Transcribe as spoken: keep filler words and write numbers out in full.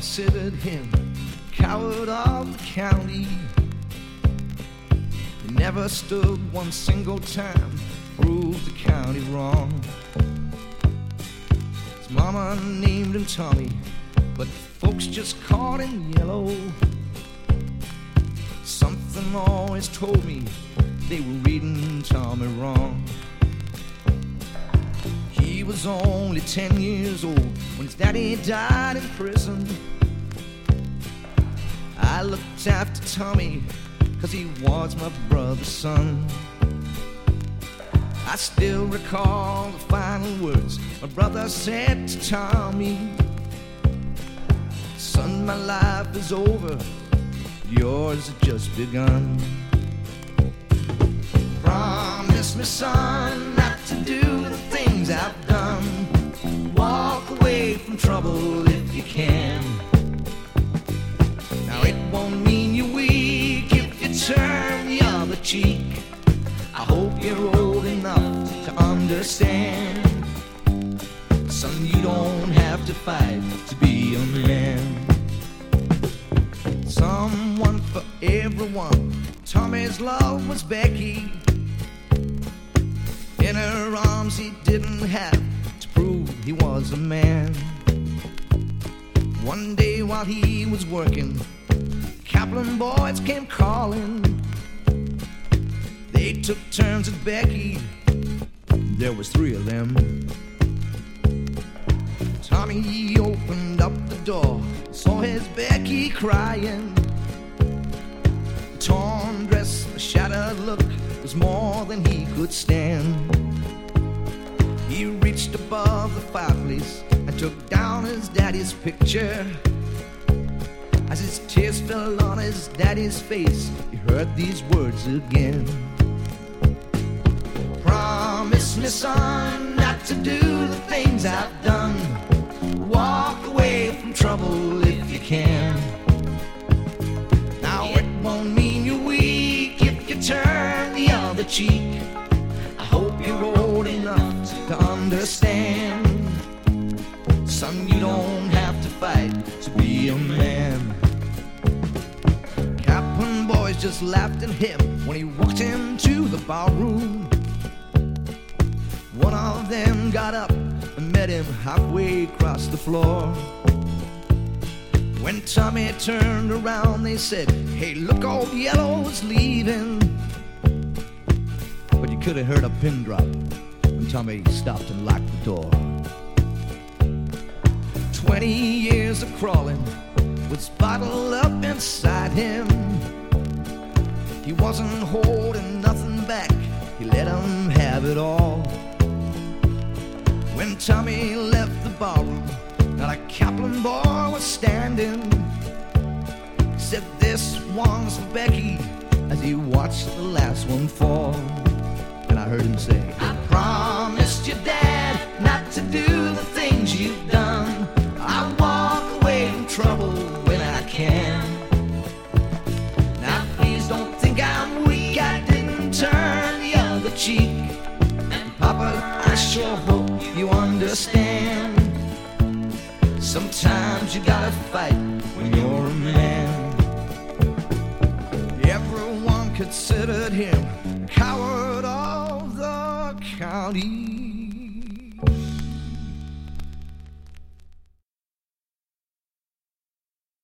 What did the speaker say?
considered him coward of the county. He never stood one single time, proved the county wrong. His mama named him Tommy, but folks just called him Yellow. Something always told me they were reading Tommy wrong. He was only ten years old when his daddy died in prison. I looked after Tommy 'cause he was my brother's son. I still recall the final words my brother said to Tommy. Son, my life is over, yours has just begun. Promise me, son, not to do the things I've done. Walk away from trouble if you can. Now it won't mean you're weak if you turn the other cheek. I hope you're old enough to understand. Son, you don't have to fight to be a man. Someone for everyone. Tommy's love was Becky. In her arms he didn't have to prove he was a man. One day while he was working, Kaplan boys came calling. They took turns at Becky, there was three of them. Tommy opened up the door, saw his Becky crying. The torn dress, the shattered look was more than he could stand. He reached above the fireplace and took down his daddy's picture. As his tears fell on his daddy's face, he heard these words again. Promise me, son, not to do the things I've done. Walk away from trouble if you can. Now it won't mean you're weak if you turn the other cheek. I hope you're old enough to understand. Son, you don't have to fight to be a man. Kaplan boys just laughed at him when he walked into the barroom. One of them got up and met him halfway across the floor. When Tommy turned around, they said, "Hey, look, old Yellow's leaving." But you could have heard a pin drop when Tommy stopped and locked the door. Twenty years of crawling was bottled up inside him. He wasn't holding nothing back, he let him have it all. When Tommy left the barroom, not a Kaplan boy was standing. He said, "This one's for Becky," as he watched the last one fall. And I heard him say, "I promised your dad not to do the things you've done. I walk away from trouble when I can. Now please don't think I'm weak, I didn't turn the other cheek. And Papa, I sure hope you understand. Sometimes you gotta fight when you're a man." Everyone considered him coward of the county.